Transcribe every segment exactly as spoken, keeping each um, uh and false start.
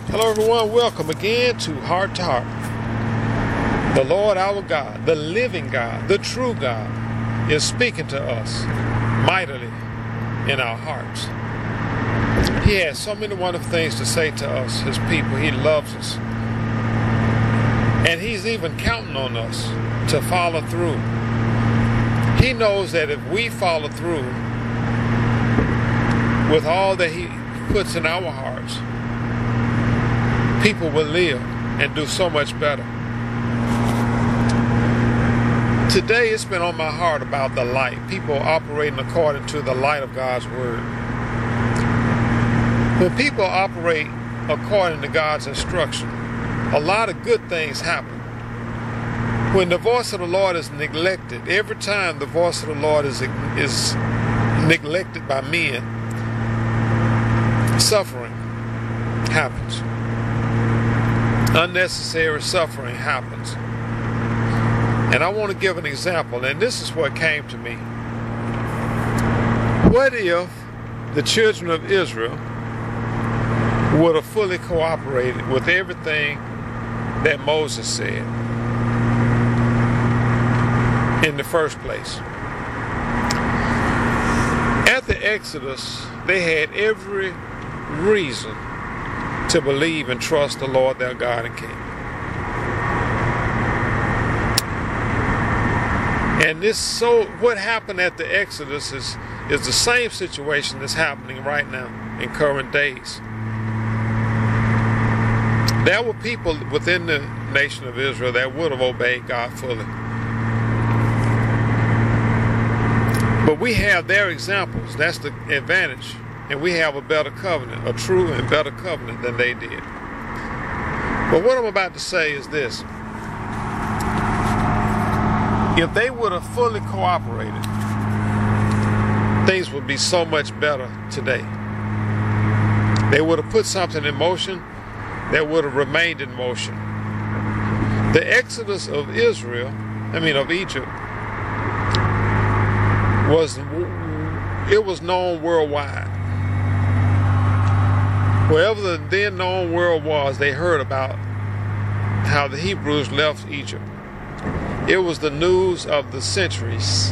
Hello everyone, welcome again to Heart to Heart. The Lord our God, the living God, the true God, is speaking to us mightily in our hearts. He has so many wonderful things to say to us, His people. He loves us. And He's even counting on us to follow through. He knows that if we follow through with all that He puts in our hearts, people will live and do so much better. Today it's been on my heart about the light, people operating according to the light of God's Word. When people operate according to God's instruction, a lot of good things happen. When the voice of the Lord is neglected, every time the voice of the Lord is, is neglected by men, suffering happens. Unnecessary suffering happens. And I want to give an example, and this is what came to me. What if the children of Israel would have fully cooperated with everything that Moses said in the first place? At the Exodus, they had every reason to believe and trust the Lord their God and King. And this, so what happened at the Exodus is, is the same situation that's happening right now in current days. There were people within the nation of Israel that would have obeyed God fully. But we have their examples. That's the advantage. And we have a better covenant, a true and better covenant than they did. But what I'm about to say is this. If they would have fully cooperated, things would be so much better today. They would have put something in motion that would have remained in motion. The exodus of Israel, I mean of Egypt, was it was known worldwide. Wherever the then known world was, they heard about how the Hebrews left Egypt. It was the news of the centuries.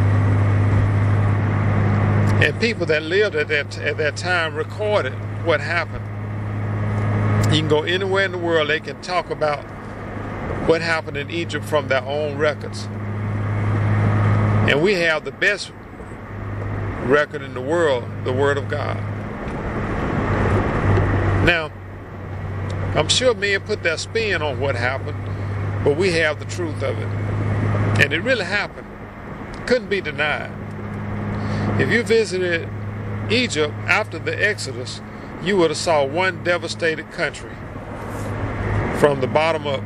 And people that lived at that, at that time recorded what happened. You can go anywhere in the world, they can talk about what happened in Egypt from their own records. And we have the best record in the world, the Word of God. Now, I'm sure men put their spin on what happened, but we have the truth of it. And it really happened. Couldn't be denied. If you visited Egypt after the Exodus, you would have saw one devastated country from the bottom up.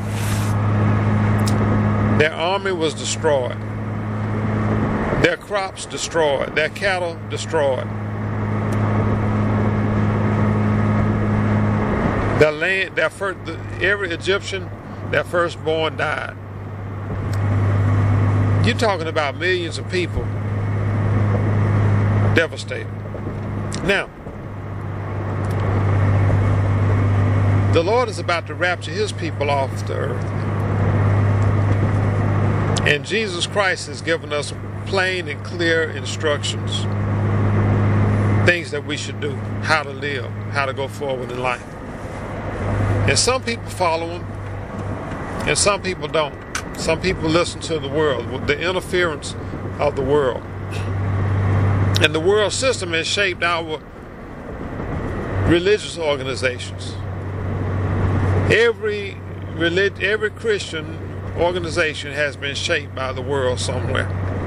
Their army was destroyed. Their crops destroyed. Their cattle destroyed. Their land, their first, every Egyptian, their firstborn died. You're talking about millions of people devastated. Now, the Lord is about to rapture His people off the earth. And Jesus Christ has given us plain and clear instructions. Things that we should do, how to live, how to go forward in life. And some people follow Him, and some people don't. Some people listen to the world, the interference of the world. And the world system has shaped our religious organizations. Every relig- every Christian organization has been shaped by the world somewhere.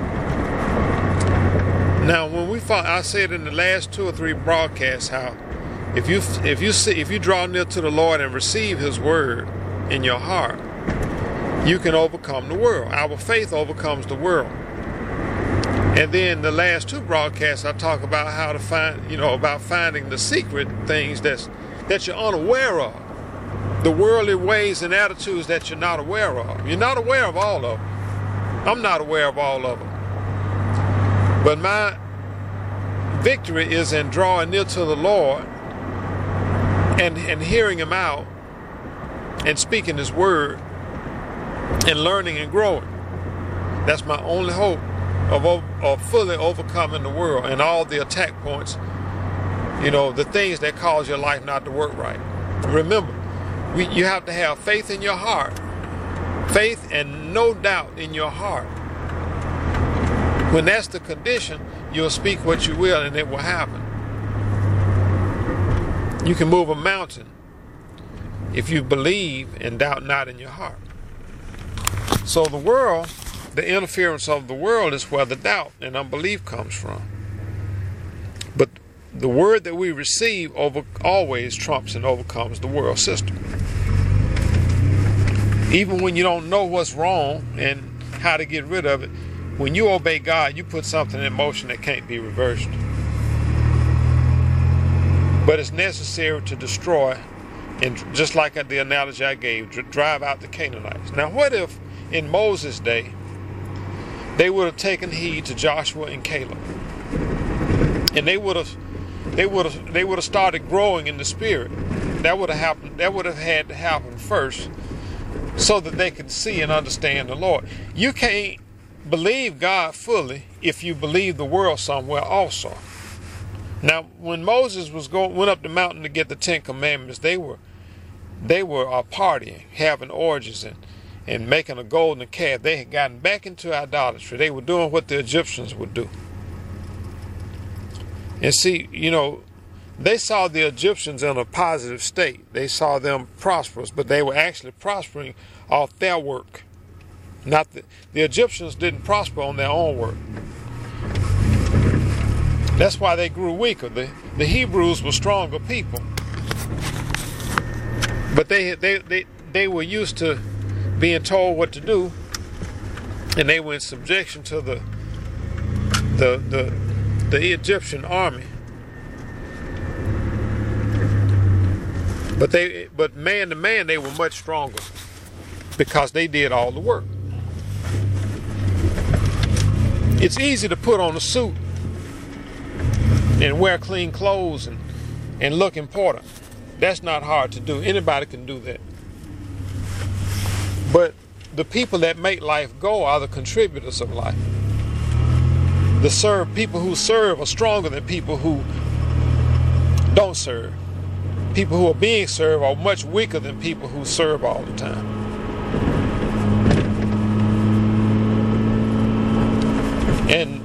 Now, when we follow, I said in the last two or three broadcasts how if you if you see if you draw near to the Lord and receive His word in your heart, you can overcome the world. Our faith overcomes the world. And then the last two broadcasts, I talk about how to find, you know, about finding the secret things that's that you're unaware of. The worldly ways and attitudes that you're not aware of. You're not aware of all of them. I'm not aware of all of them. But my victory is in drawing near to the Lord and, and hearing him out and speaking his word and learning and growing. That's my only hope of, of fully overcoming the world and all the attack points, you know, the things that cause your life not to work right. Remember, we, you have to have faith in your heart. Faith and no doubt in your heart. When that's the condition, you'll speak what you will and it will happen. You can move a mountain if you believe and doubt not in your heart. So the world, the interference of the world is where the doubt and unbelief comes from. But the word that we receive over always trumps and overcomes the world system. Even when you don't know what's wrong and how to get rid of it, when you obey God, you put something in motion that can't be reversed. But it's necessary to destroy, and just like the analogy I gave, drive out the Canaanites. Now, what if in Moses' day they would have taken heed to Joshua and Caleb, and they would have, they would have, they would have started growing in the spirit? That would have happened. That would have had to happen first, so that they could see and understand the Lord. You can't believe God fully if you believe the world somewhere also. Now, when Moses was going, went up the mountain to get the Ten Commandments, they were, they were uh, partying, having orgies, and and making a golden calf. They had gotten back into idolatry. They were doing what the Egyptians would do. And see, you know, they saw the Egyptians in a positive state. They saw them prosperous, but they were actually prospering off their work. Not the, the Egyptians didn't prosper on their own work. That's why they grew weaker. The, the Hebrews were stronger people. But they, they, they, they were used to being told what to do, and they were in subjection to the the the, the Egyptian army. But they but man to man they were much stronger because they did all the work. It's easy to put on a suit and wear clean clothes and, and look important. That's not hard to do. Anybody can do that. But the people that make life go are the contributors of life. The serve people who serve are stronger than people who don't serve. People who are being served are much weaker than people who serve all the time. And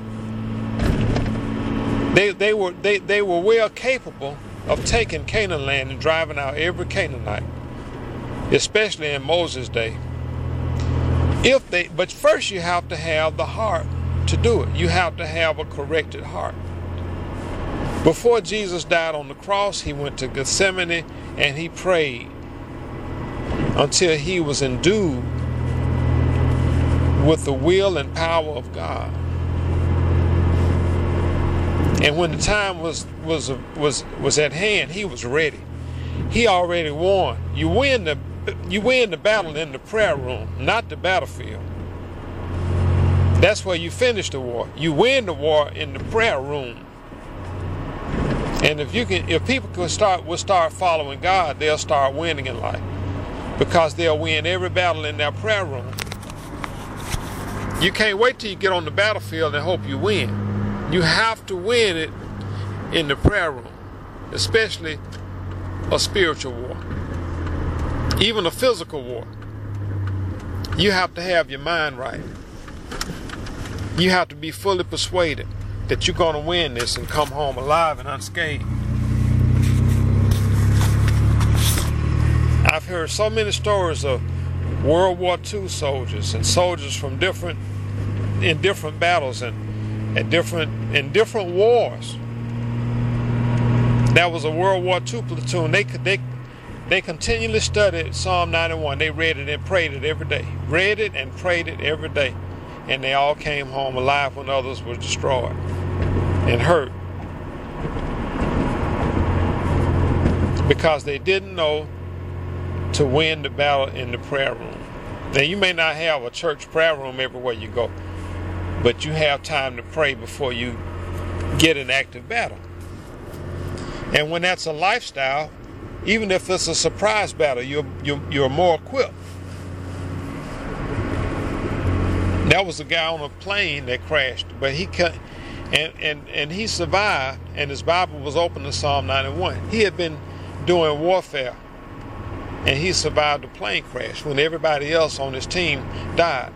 they they were they, they were well capable of taking Canaan land and driving out every Canaanite, especially in Moses' day. If they, but first you have to have the heart to do it. You have to have a corrected heart. Before Jesus died on the cross, he went to Gethsemane and he prayed until he was endued with the will and power of God. And when the time was was was was at hand, he was ready. He already won. You win the you win the battle in the prayer room, not the battlefield. That's where you finish the war. You win the war in the prayer room. And if you can, if people could start will start following God, they'll start winning in life, because they'll win every battle in their prayer room. You can't wait till you get on the battlefield and hope you win. You have to win it in the prayer room, especially a spiritual war, even a physical war. You have to have your mind right. You have to be fully persuaded that you're going to win this and come home alive and unscathed. I've heard so many stories of World War Two soldiers and soldiers from different in different battles and at different in different wars. That was a World War Two platoon. They they they continually studied Psalm ninety-one. They read it and prayed it every day. Read it and prayed it every day. And they all came home alive when others were destroyed and hurt, because they didn't know to win the battle in the prayer room. Now, you may not have a church prayer room everywhere you go, but you have time to pray before you get an active battle. And when that's a lifestyle, Even if it's a surprise battle, you're, you're, you're more equipped. That was a guy on a plane that crashed, but he cut, and, and, and he survived, and his Bible was open to Psalm ninety-one. He had been doing warfare, and he survived the plane crash when everybody else on his team died.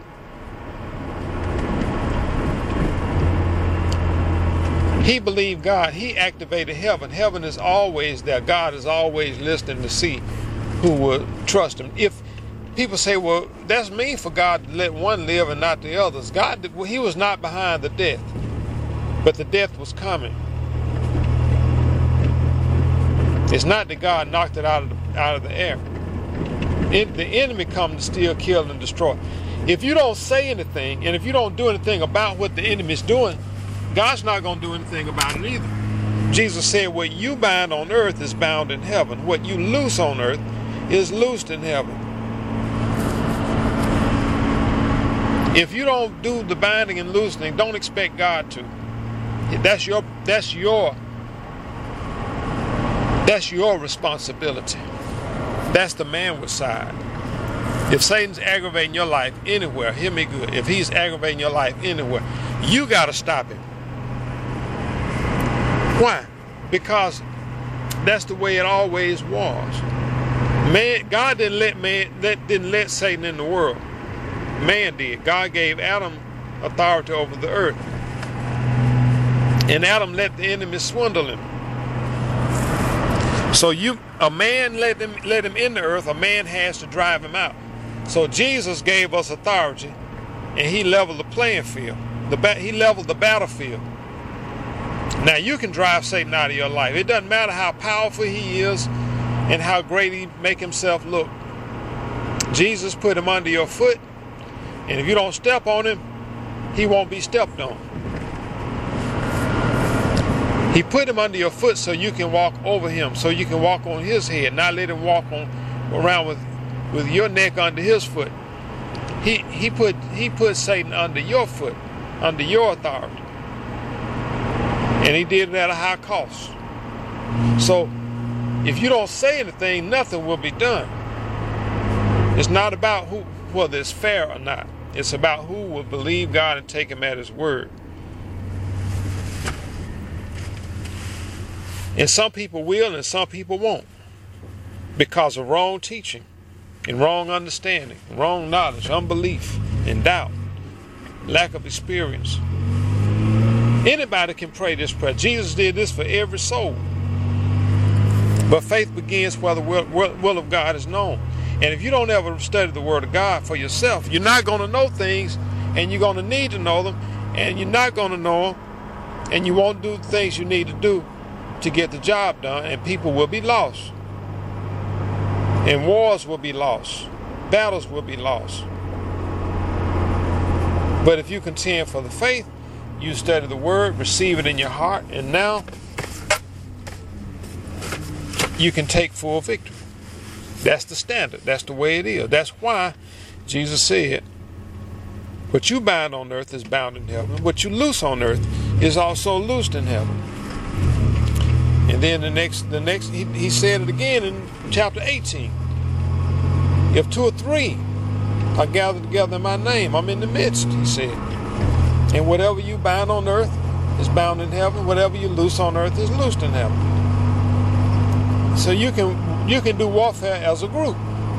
He believed God. He activated heaven. Heaven is always there. God is always listening to see who will trust him. If people say, well, that's mean for God to let one live and not the others. God, did, well, he was not behind the death, but the death was coming. It's not that God knocked it out of the, out of the air. It, the enemy comes to steal, kill, and destroy. If you don't say anything, and if you don't do anything about what the enemy is doing, God's not going to do anything about it either. Jesus said, what you bind on earth is bound in heaven. What you loose on earth is loosed in heaven. If you don't do the binding and loosening, don't expect God to. That's your, that's your, that's your responsibility. That's the manward side. If Satan's aggravating your life anywhere, hear me good. If he's aggravating your life anywhere, you got to stop him. Why? Because that's the way it always was. Man, God didn't let man, that didn't let Satan in the world. Man did. God gave Adam authority over the earth, and Adam let the enemy swindle him. So you, a man let him let him in the earth. A man has to drive him out. So Jesus gave us authority, and he leveled the playing field. The ba- he leveled the battlefield. Now you can drive Satan out of your life. It doesn't matter how powerful he is and how great he make himself look. Jesus put him under your foot, and if you don't step on him, he won't be stepped on. He put him under your foot so you can walk over him, so you can walk on his head, not let him walk on around with, with your neck under his foot. He he put he put Satan under your foot, under your authority. And he did it at a high cost. So if you don't say anything, nothing will be done. It's not about who, whether it's fair or not. It's about who will believe God and take him at his word. And some people will and some people won't, because of wrong teaching and wrong understanding, wrong knowledge, unbelief and doubt, lack of experience. Anybody can pray this prayer. Jesus did this for every soul. But faith begins where the will, will of God is known. And if you don't ever study the Word of God for yourself, you're not going to know things, and you're going to need to know them, and you're not going to know them, and you won't do the things you need to do to get the job done, and people will be lost. And wars will be lost. Battles will be lost. But if you contend for the faith, you study the word, receive it in your heart, and now you can take full victory. That's the standard. That's the way it is. That's why Jesus said, what you bind on earth is bound in heaven. What you loose on earth is also loosed in heaven. And then the next, the next, he, he said it again in chapter eighteen. If two or three are gathered together in my name, I'm in the midst, he said. And whatever you bind on earth is bound in heaven. Whatever you loose on earth is loosed in heaven. So you can you can do warfare as a group.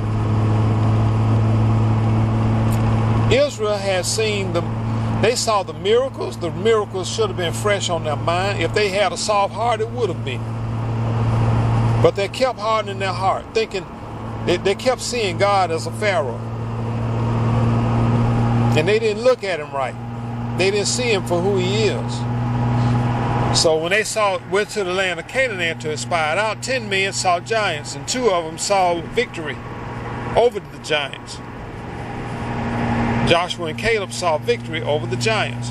Israel has seen the, they saw the miracles. The miracles should have been fresh on their mind. If they had a soft heart, it would have been. But they kept hardening their heart, thinking, they, they kept seeing God as a Pharaoh. And they didn't look at him right. They didn't see him for who he is. So when they saw went to the land of Canaan to spy it out, ten men saw giants, and two of them saw victory over the giants. Joshua and Caleb saw victory over the giants.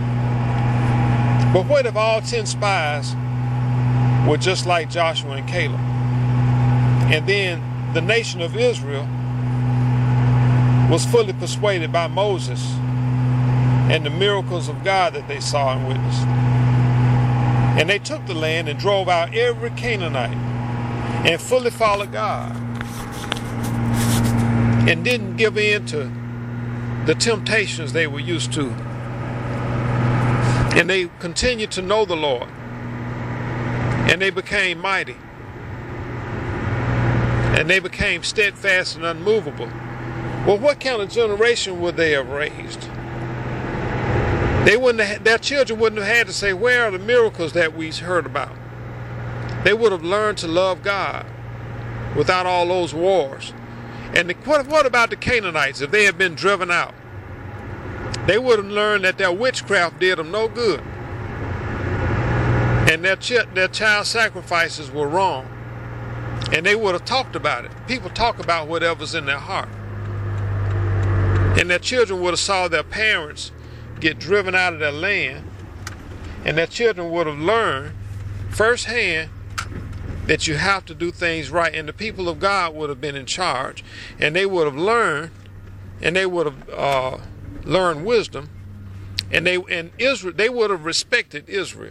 But what if all ten spies were just like Joshua and Caleb? And then the nation of Israel was fully persuaded by Moses and the miracles of God that they saw and witnessed. And they took the land and drove out every Canaanite and fully followed God and didn't give in to the temptations they were used to. And they continued to know the Lord. And they became mighty. And they became steadfast and unmovable. Well, what kind of generation would they have raised? They wouldn't have, their children wouldn't have had to say, where are the miracles that we heard about? They would have learned to love God without all those wars. And the, what, what about the Canaanites if they had been driven out? They would have learned that their witchcraft did them no good. And their, ch their child sacrifices were wrong. And they would have talked about it. People talk about whatever's in their heart. And their children would have saw their parents get driven out of their land. And their children would have learned firsthand that you have to do things right. And the people of God would have been in charge. And they would have learned, and they would have uh, learned wisdom. And they and Israel, they would have respected Israel.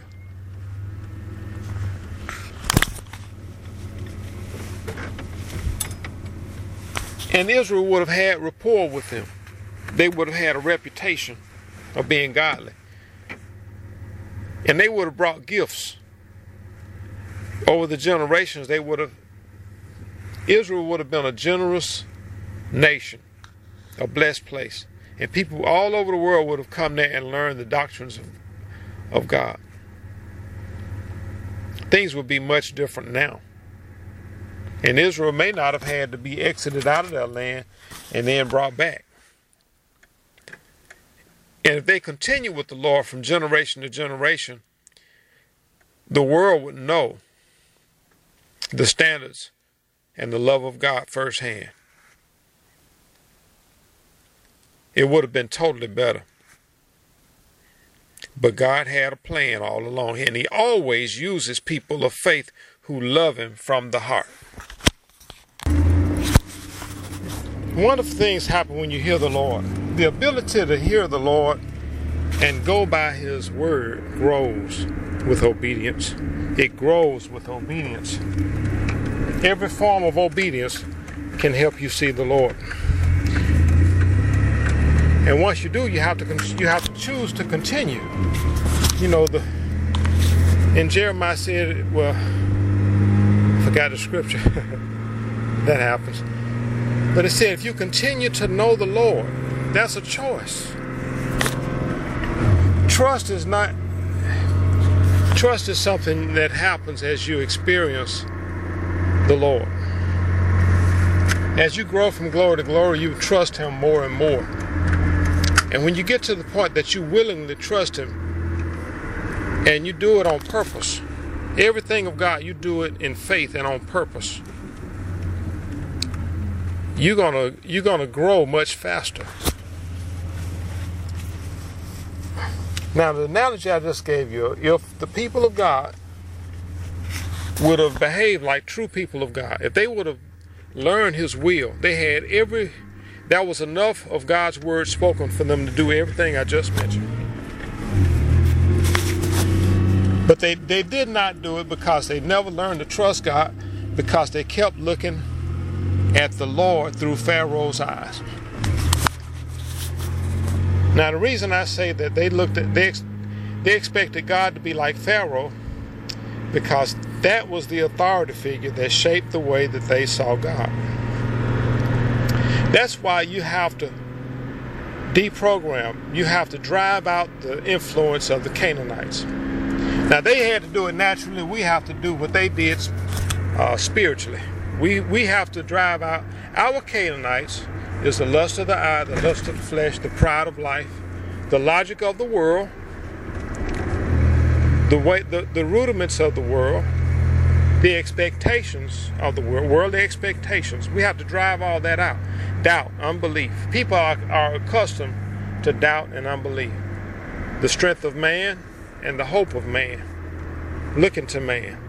And Israel would have had rapport with them. They would have had a reputation of being godly. And they would have brought gifts. Over the generations, they would have, Israel would have been a generous nation, a blessed place. And people all over the world would have come there and learned the doctrines of, of God. Things would be much different now. And Israel may not have had to be exited out of their land and then brought back. And if they continue with the Lord from generation to generation, the world would know the standards and the love of God firsthand. It would have been totally better. But God had a plan all along, and He always uses people of faith who love Him from the heart. Wonderful things happen when you hear the Lord. The ability to hear the Lord and go by His word grows with obedience. It grows with obedience. Every form of obedience can help you see the Lord. And once you do, you have to you have to choose to continue. You know, the and Jeremiah said, well, I forgot the scripture. That happens. But it said, if you continue to know the Lord, that's a choice. Trust is not, trust is something that happens as you experience the Lord. As you grow from glory to glory, you trust Him more and more. And when you get to the point that you willingly trust Him, and you do it on purpose, everything of God, you do it in faith and on purpose, you're gonna you're gonna grow much faster. Now, the analogy I just gave you, if the people of God would have behaved like true people of God, if they would have learned His will, they had every, that was enough of God's word spoken for them to do everything I just mentioned. But they, they did not do it because they never learned to trust God, because they kept looking at the Lord through Pharaoh's eyes. Now, the reason I say that they looked at, they, they expected God to be like Pharaoh, because that was the authority figure that shaped the way that they saw God. That's why you have to deprogram, you have to drive out the influence of the Canaanites. Now, they had to do it naturally. We have to do what they did uh, spiritually. We, we have to drive out our Canaanites. Is the lust of the eye, the lust of the flesh, the pride of life, the logic of the world, the way, the, the rudiments of the world, the expectations of the world, worldly expectations. We have to drive all that out. Doubt, unbelief. People are, are accustomed to doubt and unbelief. The strength of man and the hope of man. Looking to man.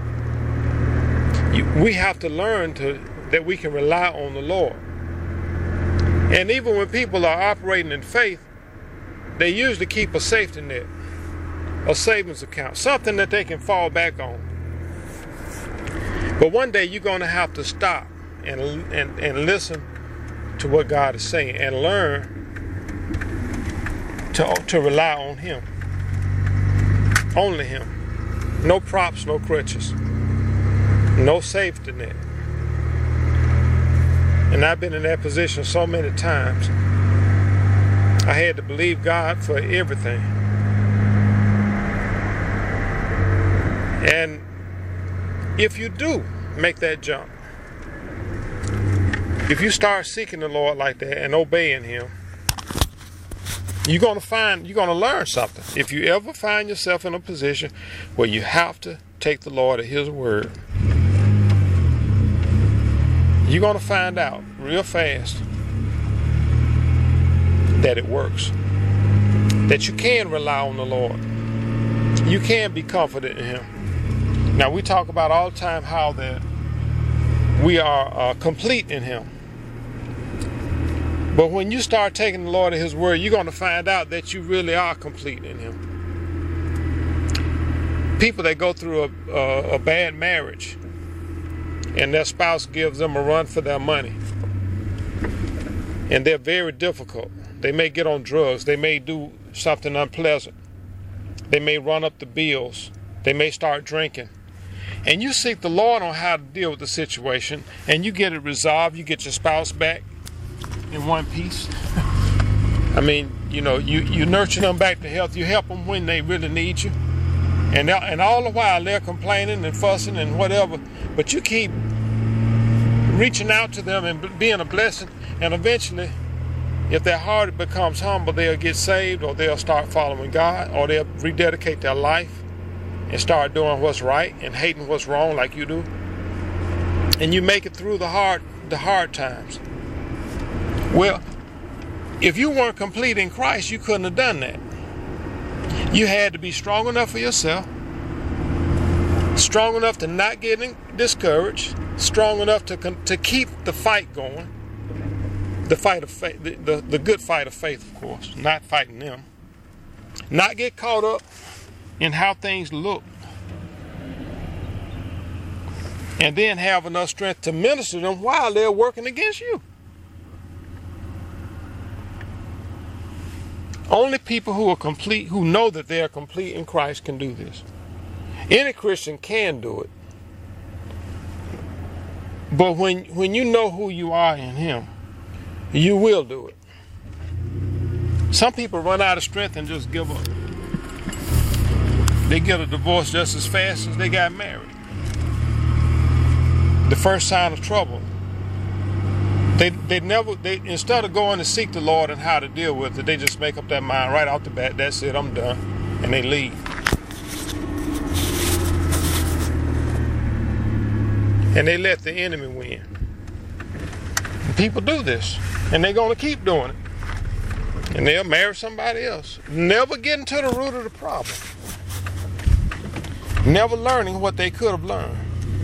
You, we have to learn to that we can rely on the Lord. And even when people are operating in faith, they usually keep a safety net, a savings account, something that they can fall back on. But one day you're going to have to stop and, and, and listen to what God is saying and learn to, to rely on Him. Only Him. No props, no crutches. No safety net. And I've been in that position so many times. I had to believe God for everything. And if you do make that jump, if you start seeking the Lord like that and obeying Him, you're going to find, you're going to learn something. If you ever find yourself in a position where you have to take the Lord at His word, you're going to find out real fast that it works. That you can rely on the Lord. You can be confident in Him. Now we talk about all the time how that we are uh, complete in Him. But when you start taking the Lord at His word, you're going to find out that you really are complete in Him. People that go through a, a, a bad marriage and their spouse gives them a run for their money, and they're very difficult. They may get on drugs. They may do something unpleasant. They may run up the bills. They may start drinking. And you seek the Lord on how to deal with the situation, and you get it resolved. You get your spouse back in one piece. I mean, you know, you, you nurture them back to health. You help them when they really need you. And, and all the while they're complaining and fussing and whatever, but you keep reaching out to them and being a blessing, and eventually, if their heart becomes humble, they'll get saved, or they'll start following God, or they'll rededicate their life and start doing what's right and hating what's wrong like you do. And you make it through the hard, the hard times. Well, if you weren't complete in Christ, you couldn't have done that. You had to be strong enough for yourself, strong enough to not get discouraged, strong enough to to keep the fight going. The fight of faith, the, the, the good fight of faith, of course, not fighting them. Not get caught up in how things look. And then have enough strength to minister to them while they're working against you. Only people who are complete, who know that they are complete in Christ, can do this. Any Christian can do it. But when, when you know who you are in Him, you will do it. Some people run out of strength and just give up. They get a divorce just as fast as they got married. The first sign of trouble. They they never they instead of going to seek the Lord and how to deal with it, they just make up their mind right off the bat. That's it, I'm done, and they leave. And they let the enemy win. And people do this. And they're going to keep doing it. And they'll marry somebody else. Never getting to the root of the problem. Never learning what they could have learned.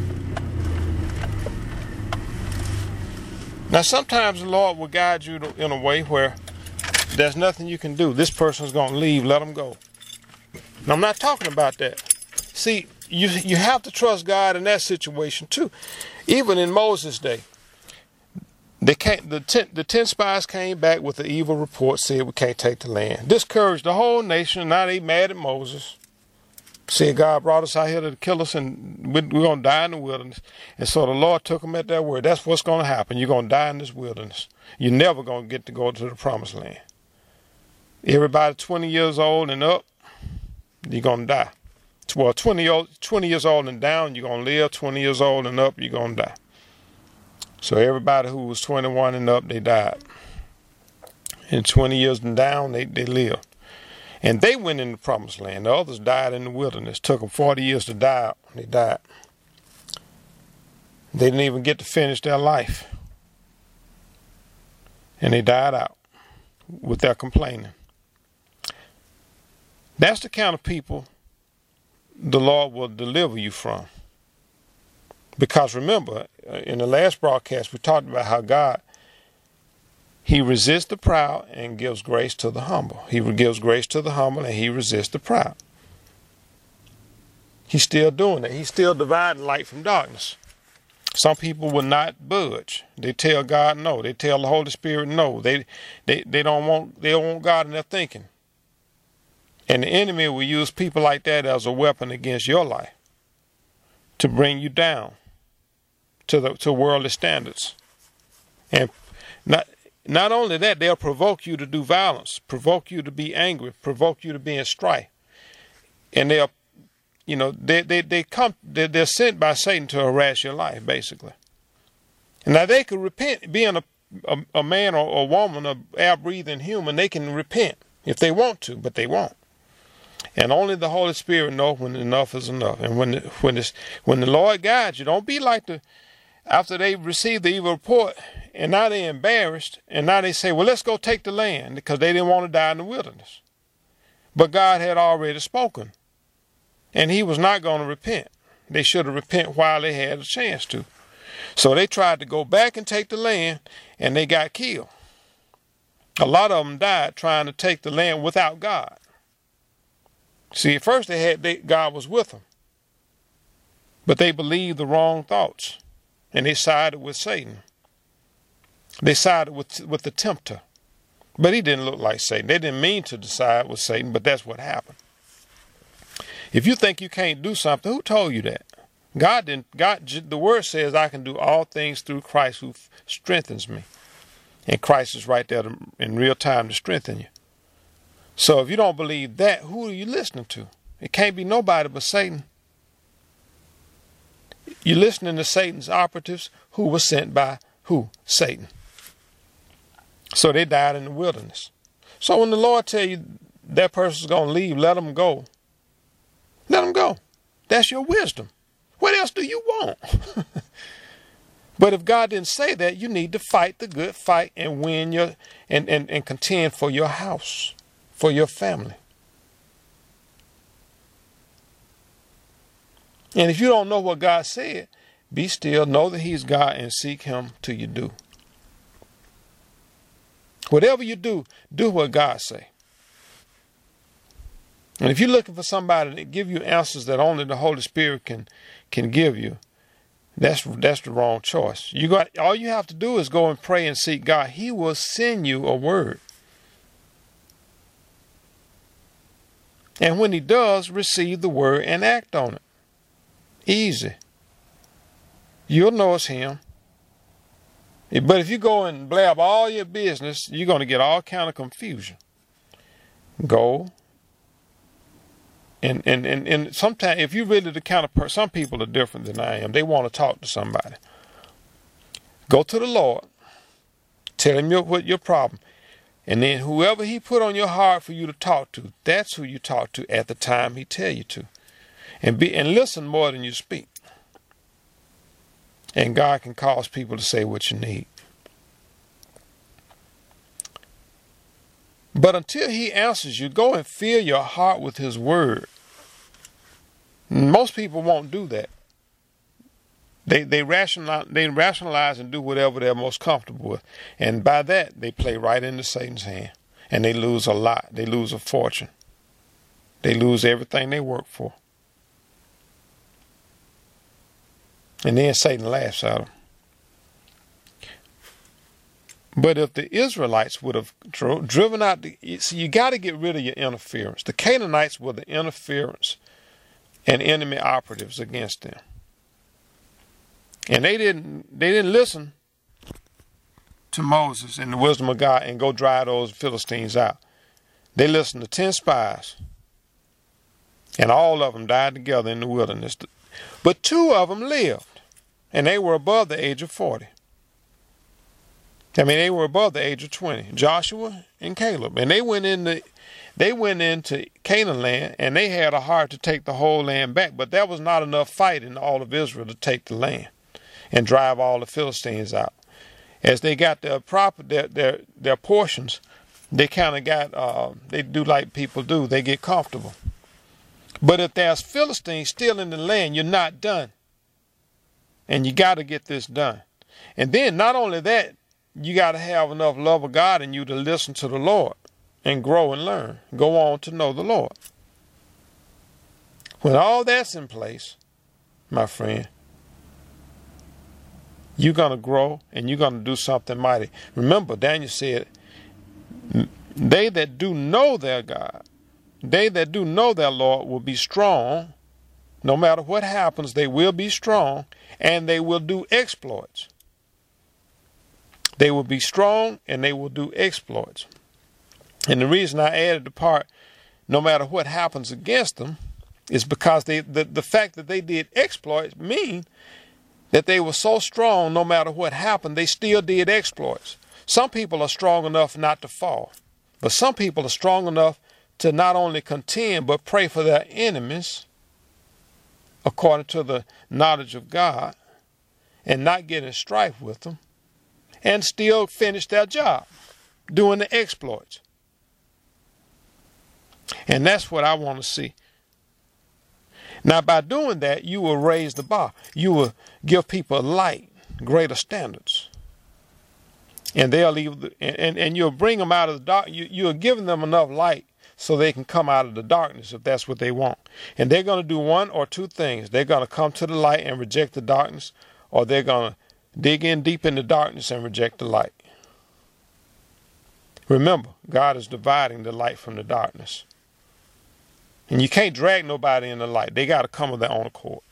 Now, sometimes the Lord will guide you to, in a way where there's nothing you can do. This person's going to leave. Let them go. Now, I'm not talking about that. See, you, you have to trust God in that situation, too. Even in Moses' day. They came, the, ten, the ten spies came back with an evil report, said we can't take the land. Discouraged the whole nation. Now they mad at Moses. Said God brought us out here to kill us, and we're, we're going to die in the wilderness. And so the Lord took them at their word. That's what's going to happen. You're going to die in this wilderness. You're never going to get to go to the promised land. Everybody twenty years old and up, you're going to die. Well, twenty, twenty years old and down, you're going to live. twenty years old and up, you're going to die. So everybody who was twenty-one and up, they died. And twenty years and down, they, they lived. And they went in the promised land. The others died in the wilderness. It took them forty years to die out. They died. They didn't even get to finish their life. And they died out with their complaining. That's the kind of people the Lord will deliver you from. Because remember, in the last broadcast, we talked about how God, He resists the proud and gives grace to the humble. He gives grace to the humble and He resists the proud. He's still doing it. He's still dividing light from darkness. Some people will not budge. They tell God no. They tell the Holy Spirit no. They, they, they don't want, they don't want God in their thinking. And the enemy will use people like that as a weapon against your life to bring you down to the to worldly standards. And not not only that, they'll provoke you to do violence, provoke you to be angry, provoke you to be in strife. And they'll, you know, they they they come they're, they're sent by Satan to harass your life, basically. And now they could repent, being a a, a man or a woman, a air-breathing human, they can repent if they want to, but they won't. And only the Holy Spirit knows when enough is enough. And when the, when this, when the Lord guides you, don't be like the, after they receive the evil report, and now they're embarrassed, and now they say, well, let's go take the land, because they didn't want to die in the wilderness. But God had already spoken, and he was not going to repent. They should have repented while they had a chance to. So they tried to go back and take the land, and they got killed. A lot of them died trying to take the land without God. See, at first they had they, God was with them, but they believed the wrong thoughts, and they sided with Satan. They sided with with the tempter, but he didn't look like Satan. They didn't mean to side with Satan, but that's what happened. If you think you can't do something, who told you that? God didn't. God, the word says, "I can do all things through Christ who strengthens me," and Christ is right there to, in real time to strengthen you. So if you don't believe that, who are you listening to? It can't be nobody but Satan. You're listening to Satan's operatives who were sent by who? Satan. So they died in the wilderness. So when the Lord tell you that person's going to leave, let them go. Let them go. That's your wisdom. What else do you want? But if God didn't say that, you need to fight the good fight and win your and, and, and contend for your house, for your family. And if you don't know what God said, be still, know that he's God, and seek him till you do. Whatever you do, do what God say. And if you're looking for somebody to give you answers that only the Holy Spirit can can give you, that's that's the wrong choice. You got all you have to do is go and pray and seek God. He will send you a word. And when he does, receive the word and act on it. Easy. You'll know it's him. But if you go and blab all your business, you're going to get all kind of confusion. Go. And, and, and, and sometimes, if you're really the kind of person, some people are different than I am. They want to talk to somebody. Go to the Lord. Tell him your, what your problem. And then whoever he put on your heart for you to talk to, that's who you talk to at the time he tell you to. And be and listen more than you speak. And God can cause people to say what you need. But until he answers you, go and fill your heart with his word. Most people won't do that. They they rationalize, they rationalize and do whatever they're most comfortable with. And by that, they play right into Satan's hand. And they lose a lot. They lose a fortune. They lose everything they work for. And then Satan laughs at them. But if the Israelites would have dro- driven out, the, see, you got to get rid of your interference. The Canaanites were the interference and enemy operatives against them. And they didn't, they didn't listen to Moses and the wisdom of God and go drive those Philistines out. They listened to ten spies. And all of them died together in the wilderness. But two of them lived. And they were above the age of forty. I mean, they were above the age of twenty. Joshua and Caleb. And they went into, they went into Canaan land, and they had a heart to take the whole land back. But there was not enough fight in all of Israel to take the land and drive all the Philistines out. As they got their proper their their, their portions, they kind of got, uh, they do like people do. They get comfortable. But if there's Philistines still in the land, you're not done. And you got to get this done. And then not only that, you got to have enough love of God in you to listen to the Lord and grow and learn. Go on to know the Lord. When all that's in place, my friend, You're going to grow and you're going to do something mighty. Remember, Daniel said, they that do know their God, they that do know their Lord will be strong. No matter what happens, they will be strong and they will do exploits. They will be strong and they will do exploits. And the reason I added the part, no matter what happens against them, is because they, the, the fact that they did exploits mean that they were so strong, no matter what happened, they still did exploits. Some people are strong enough not to fall, but some people are strong enough to not only contend, but pray for their enemies according to the knowledge of God and not get in strife with them and still finish their job doing the exploits. And that's what I want to see. Now, by doing that, you will raise the bar. You will give people light, greater standards. And they'll leave, the, and, and you'll bring them out of the dark. You, you're giving them enough light so they can come out of the darkness if that's what they want. And they're going to do one or two things. They're going to come to the light and reject the darkness, or they're going to dig in deep in the darkness and reject the light. Remember, God is dividing the light from the darkness. And you can't drag nobody in the light. They got to come of their own accord.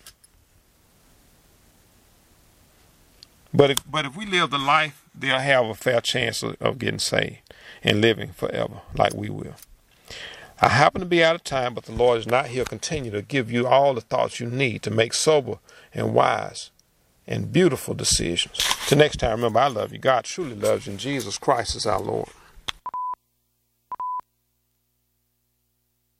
But if, but if we live the life, they'll have a fair chance of, of getting saved and living forever like we will. I happen to be out of time, but the Lord is not here. Continue to give you all the thoughts you need to make sober and wise and beautiful decisions. Till next time, remember, I love you. God truly loves you, and Jesus Christ is our Lord.